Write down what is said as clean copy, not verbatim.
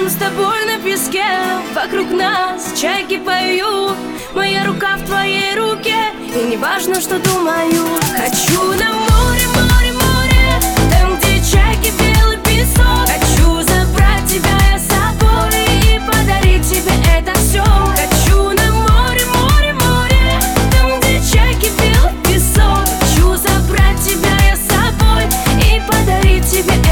Лежим с тобой на песке, вокруг нас чайки поют. Моя рука в твоей руке, и не важно, что думаю. Хочу на море, море, море, там, где чайки, белый песок. Хочу забрать тебя я с собой и подарить тебе это все. Хочу на море, море, море, там, где чайки, белый песок. Хочу забрать тебя я с собой и подарить тебе